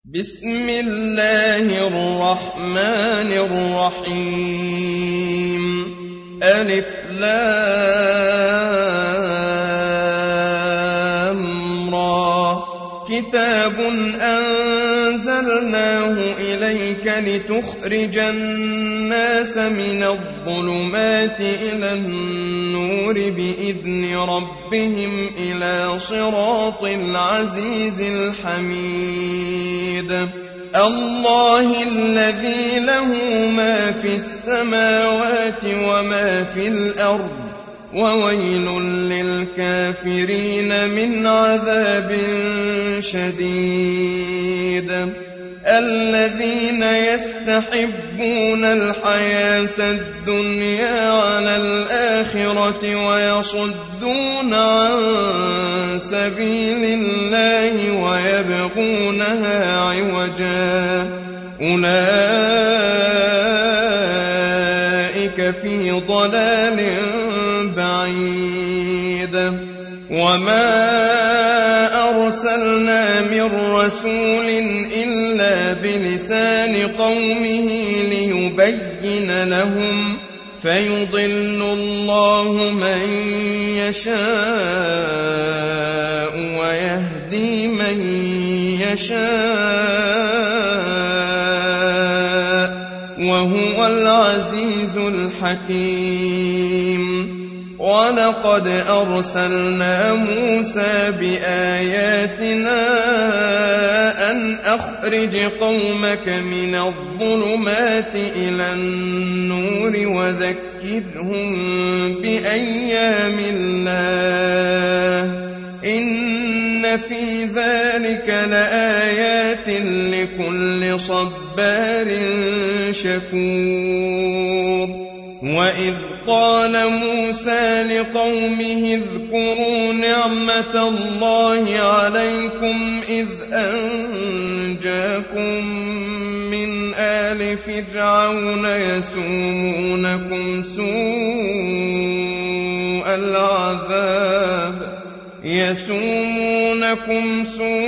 بسم الله الرحمن الرحيم ألف لام را كتاب أنزلناه إليك لتخرج الناس من الظلمات إلى النور بإذن ربهم إلى صراط العزيز الحميد الله الذي له ما في السماوات وما في الأرض وويل للكافرين من عذاب شديد الذين يستحبون الحياة الدنيا على الآخرة ويصدون عن سبيل الله ويبغونها عوجا أولئك في ضلال بعيد وما أرسلنا من رسول إلا بلسان قومه ليبين لهم فيضل الله من يشاء ويهدي من يشاء وهو العزيز الحكيم ولقد أرسلنا موسى بآياتنا أن أخرج قومك من الظلمات إلى النور وذكرهم بأيام الله إن في ذلك لآيات لكل صبار شكور وإذ قال موسى لقومه اذكروا نعمة الله عليكم إذ أنجاكم من آل فرعون يسومونكم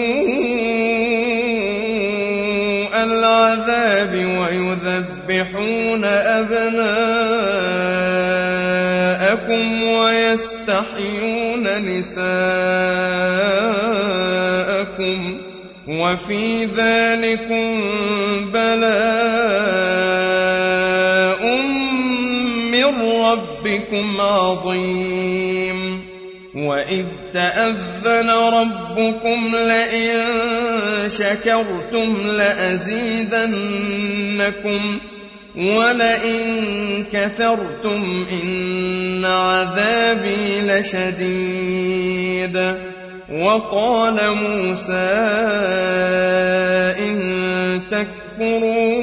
سوء العذاب ويذبحون أبناءكم ويستحيون نساءكم وفي ذلكم بلاء من ربكم عظيم وإذ تأذن ربكم لئن شكرتم لأزيدنكم ولئن كفرتم إن عذابي لشديد وقال موسى إن تكفروا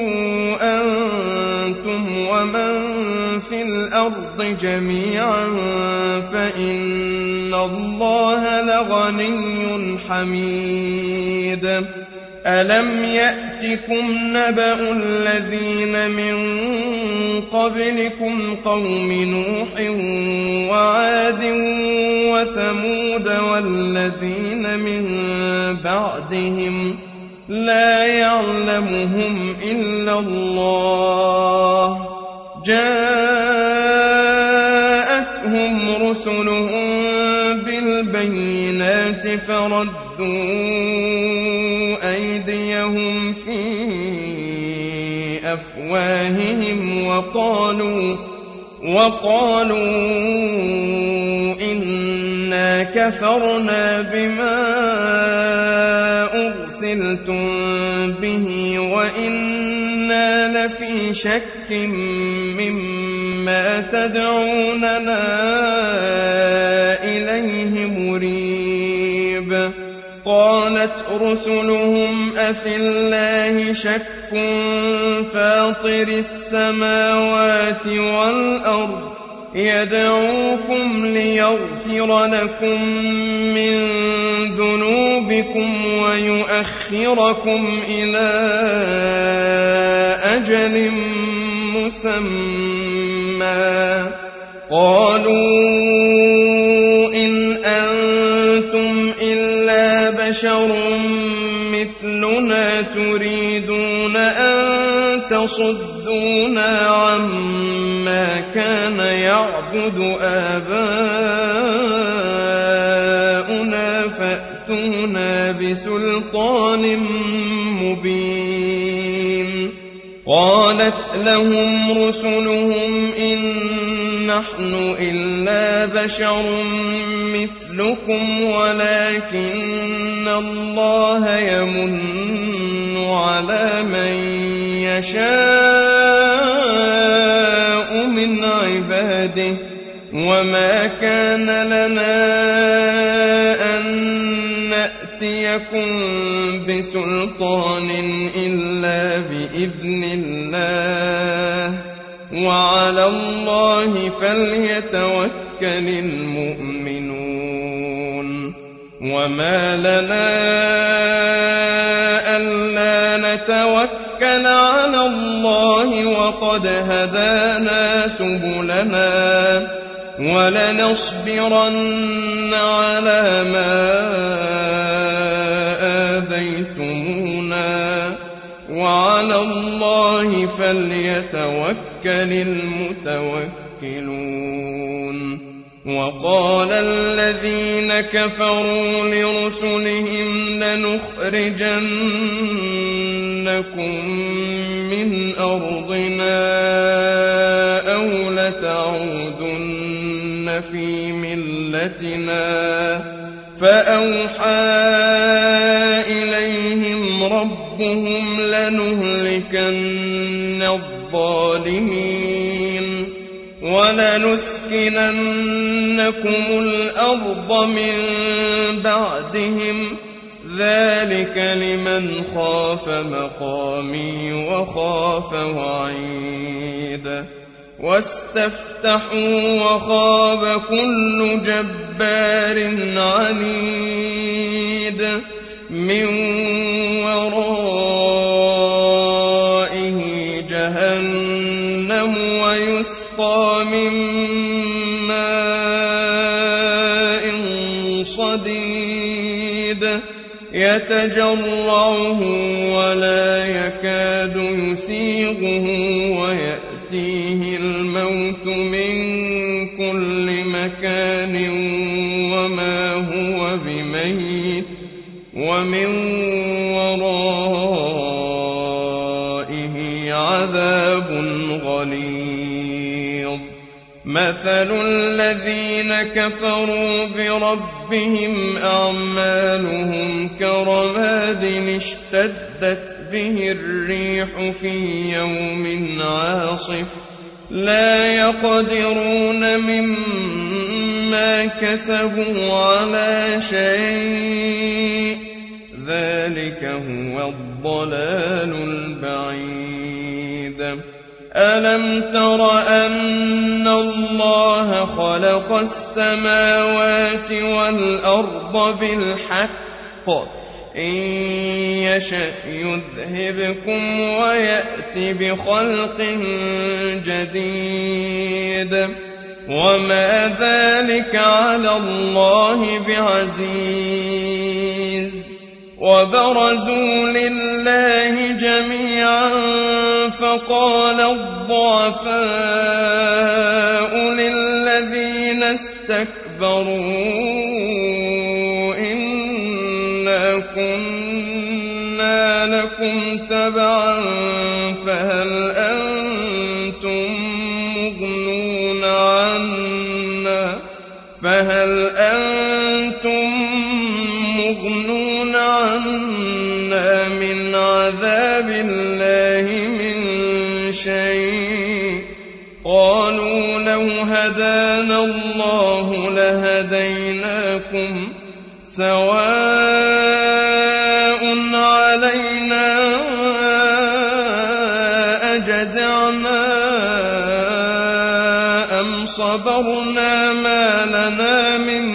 أنتم ومن في الأرض جميعا فإن الله لغني حميد ألم يأتكم نبأ الذين من قبلكم قوم نوح وعاد وثمود والذين من بعدهم لا يعلمهم إلا الله جاءتهم رسلهم بالبينات فردوا أيديهم في أفواههم وقالوا إنا كفرنا بما أرسلتم به وإنا لفي شك مما تدعوننا إليه مريب قالت رسلهم أفي الله شك فاطر السماوات والأرض يدعوكم ليغفر لكم من ذنوبكم ويؤخركم إلى أجل مسمى قالوا إن أنتم إلا بشر مثلنا تريدون أن تصدونا عما كان يعبد آباؤنا فأتونا بسلطان مبين. قالت لهم رسلهم إن نحن إلا بشر مثلكم ولكن الله يمن على من يشاء من عباده وما كان لنا أن نأتيكم بسلطان إلا بإذن الله وعلى الله فليتوكل المؤمنون. وما لنا ألا نتوكل على الله وقد هدانا سبلنا ولنصبرن على ما آذيتمونا وعلى الله فليتوكل المتوكلون. وقال الذين كفروا لرسلهم لنخرجنكم من أرضنا أو لتعودن في ملتنا فأوحى إليهم ربهم لنهلكن الظالمين ولنسكننكم الأرض من بعدهم ذلك لمن خاف مقامي وخاف وعيد. واستفتحوا وخاب كل جبار عنيد من ورائه جهنم ويسقى من ماء صديد يتجرعه ولا يكاد يسيغه ويأتيه الموت من كل مكان وما هو بميت ومن ورائه عذاب غليظ. مثل الذين كفروا بربهم أعمالهم كرماد اشتدت به الريح في يوم عاصف لا يقدرون مما كسبوا على شيء ذلك هو الضلال البعيد. ألم تر أن الله خلق السماوات والأرض بالحق إن يشأ يذهبكم ويأت بخلق جديد وما ذلك على الله بعزيز. وبرزوا لله جميعا فقال الضعفاء للذين استكبروا إنا كنا لكم تبعا فهل أنتم مغنون عنا من عذاب الله من شيء؟ قالوا لو هدانا الله لهديناكم سواء علينا أجزعنا أم صبرنا ما لنا من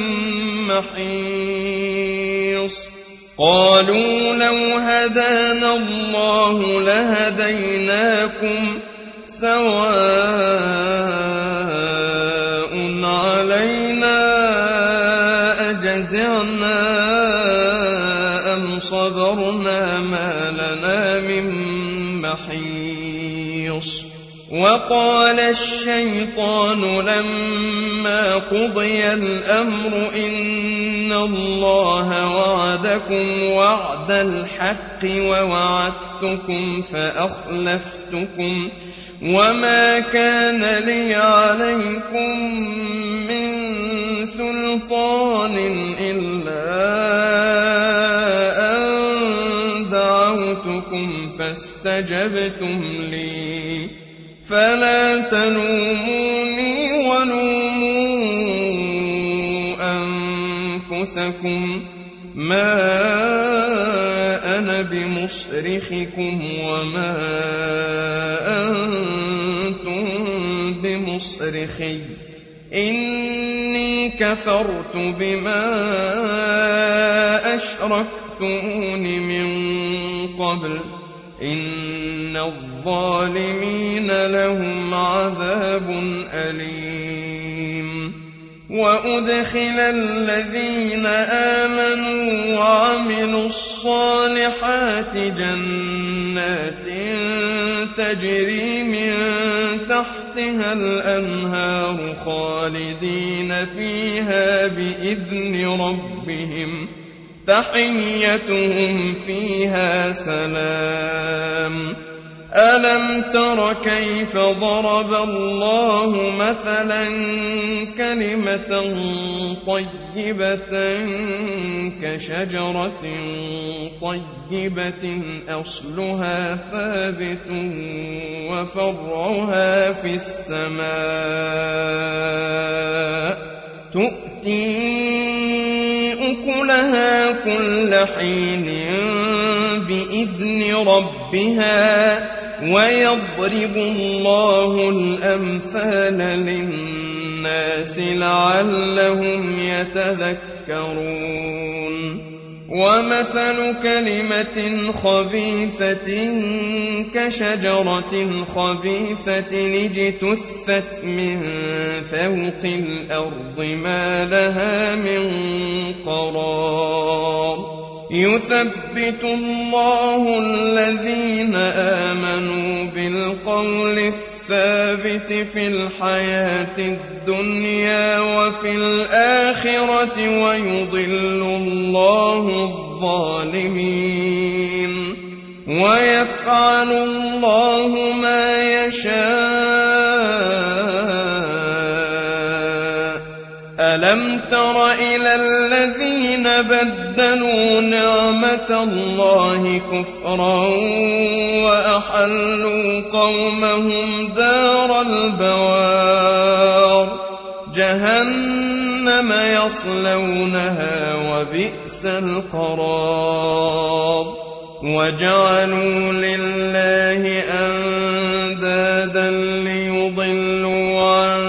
محيص. قالوا لو هدانا الله لهديناكم سواء علينا أجزعنا أم صبرنا أبصرنا ما لنا من محيص. وقال الشيطان لما قضي الأمر إن الله وعدكم وعد الحق ووعدتكم فأخلفتكم وما كان لي عليكم من سلطان إلا أن دعوتكم فاستجبتم لي فلا تلوموني ولوموا أنفسكم ما أنا بمصرخكم وما أنتم بمصرخي إني كفرت بما أشركتمون من قبل إن الظالمين لهم عذاب أليم. وأدخل الذين آمنوا وعملوا الصالحات جنات تجري من تحتها الأنهار خالدين فيها بإذن ربهم تحيتهم فيها سلام. ألم تر كيف ضرب الله مثلا كلمة طيبة كشجرة طيبة أصلها ثابت وفرعها في السماء تؤتي أكلها كل حين بإذن ربها ويضرب الله الأمثال للناس لعلهم يتذكرون. ومثل كلمة خبيثة كشجرة خبيثة اجتثت من فوق الأرض ما لها من قرار. يثبت الله الذين آمنوا بالقول الثابت في الحياة الدنيا وفي الآخرة ويضل الله الظالمين ويفعل الله ما يشاء. ألم تر إلى الذين بدلوا نعمة الله كفرا وأحلوا قومهم دار البوار جهنم يصلونها وبئس القرار. وجعلوا لله أندادا ليضلوا عن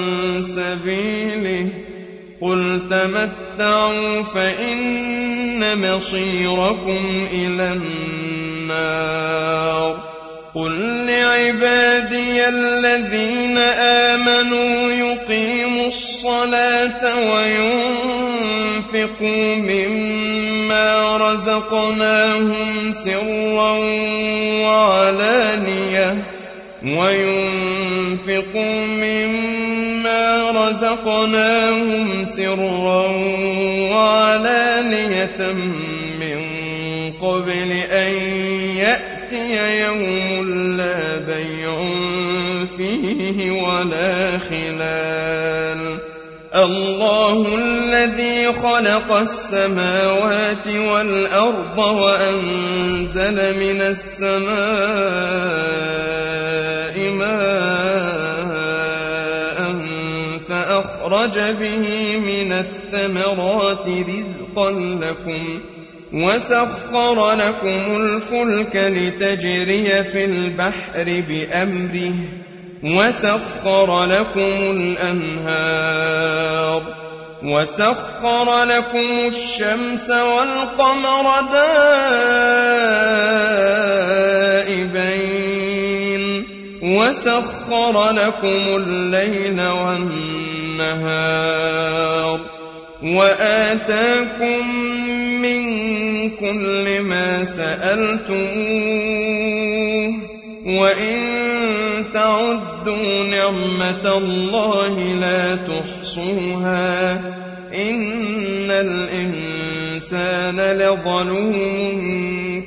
سبيله قل تمتعوا فإن مصيركم إلى النار. قل لعبادي الذين آمنوا يقيموا الصلاة وينفقوا مما رزقناهم سرا وعلانية من قبل أن يأتي يوم لا بيع فيه ولا خلال. الله الذي خلق السماوات والأرض وأنزل من السماء ماء فأخرج به من الثمرات رزقا لكم وسخر لكم الفلك لتجري في البحر بأمره وسخر لكم الأنهار وسخر لكم الشمس والقمر دائبين وسخر لكم الليل والنهار وآتاكم من كل ما سألتموه وإن تعدوا نعمة الله لا تحصوها إن الإنسان لظلوم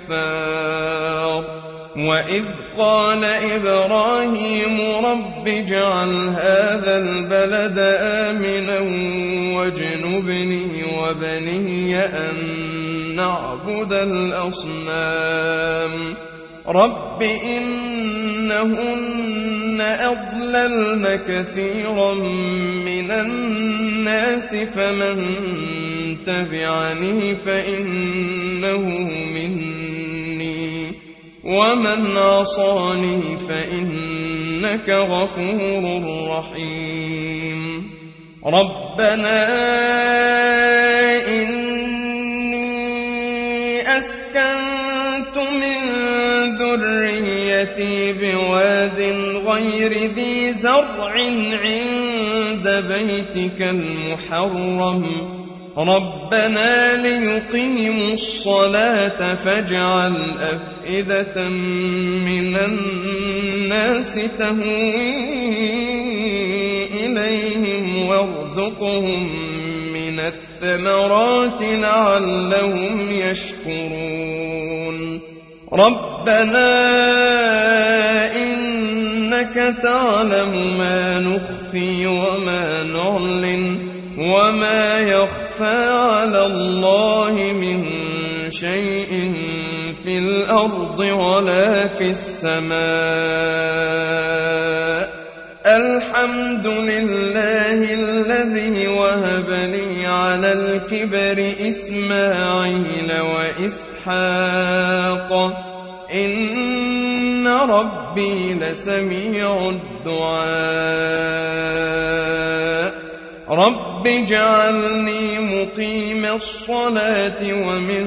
كفار وإذ قال إبراهيم رب اجعل هذا البلد آمنا واجنبني وبني أن نعبد الأصنام رب إنهن أضللن كثيرا من الناس فمن تبعني فإنه مني ومن عصاني فإنك غفور رحيم ربنا إني أسكنت من ذريتي بواد غير ذي زرع عند بيتك المحرم ربنا ليقيموا الصلاة فاجعل أفئدة من الناس تهوي إليهم وارزقهم من الثمرات لعلهم يشكرون ربنا إنك تعلم ما نخفي وما نعلن وما يخفى على الله من شيء في الأرض ولا في السماء الحمد لله الذي وهب لي على الكبر إسماعيل وإسحاق إن ربي لسميع الدعاء رب اجعلني مقيم الصلاة ومن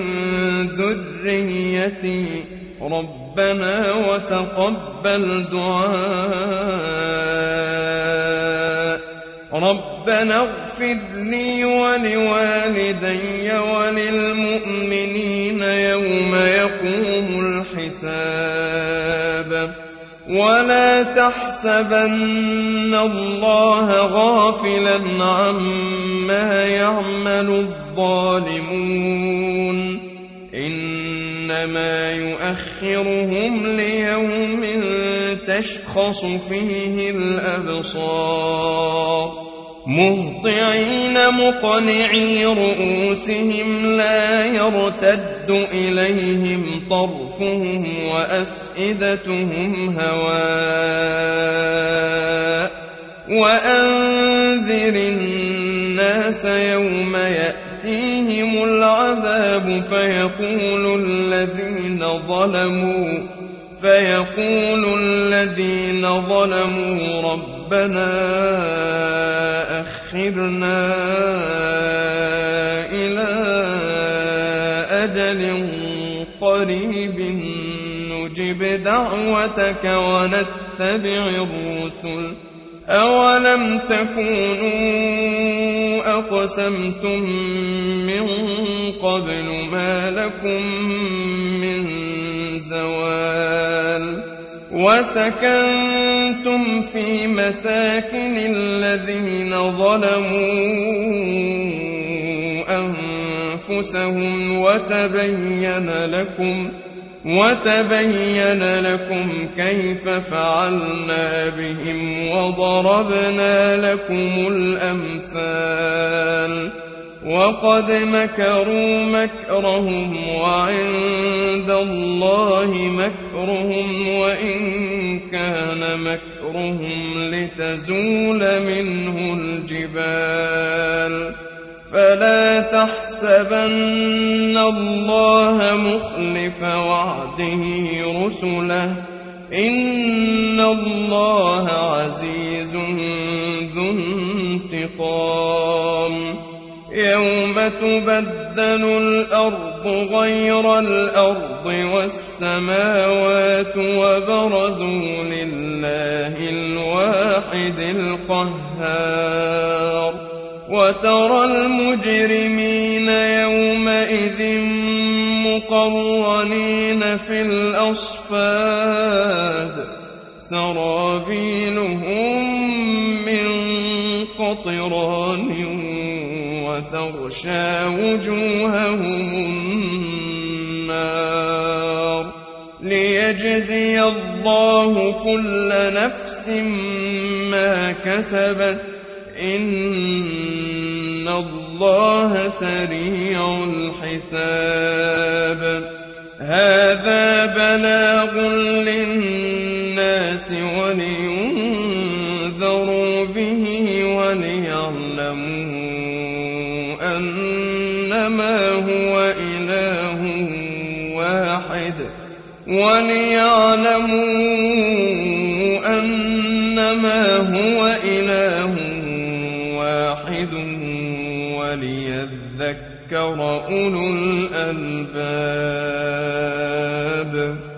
ذريتي ربنا وتقبل دعاء ربنا اغفر لي ولوالدي وللمؤمنين يوم يقوم الحساب ولا تحسبن الله غافلا عما يعمل الظالمون إنما يؤخرهم ليوم تشخص فيه الأبصار مهطعين مقنعي رؤوسهم لا يرتد إليهم طرفهم وأفئدتهم هواء وأنذر الناس يوم يأتيهم العذاب فيقول الذين ظلموا ربنا أخرنا إلى أجل قريب نجب دعوتك ونتبع الرسل أولم تكونوا أقسمتم من قبل ما لكم من زوال وسكنتم في مساكن الذين ظلموا أنفسهم وتبين لكم كيف فعلنا بهم وضربنا لكم الأمثال وقد مكروا مكرهم وعند الله مكرهم وإن كان مكرهم لتزول منه الجبال فلا تحسبن الله مخلف وعده رسله إن الله عزيز ذو انتقام يوم تبدل الأرض غير الأرض والسماوات وبرزوا لله الواحد القهار وترى المجرمين يومئذ مقرنين في الأصفاد سرابيلهم من قطران وتغشى وجوههم النار ليجزي الله كل نفس ما كسبت إن الله سريع الحساب هذا بلاغ للناس ولينذروا به وليعلموا أنما هو إله واحد وليذكر أولو الألباب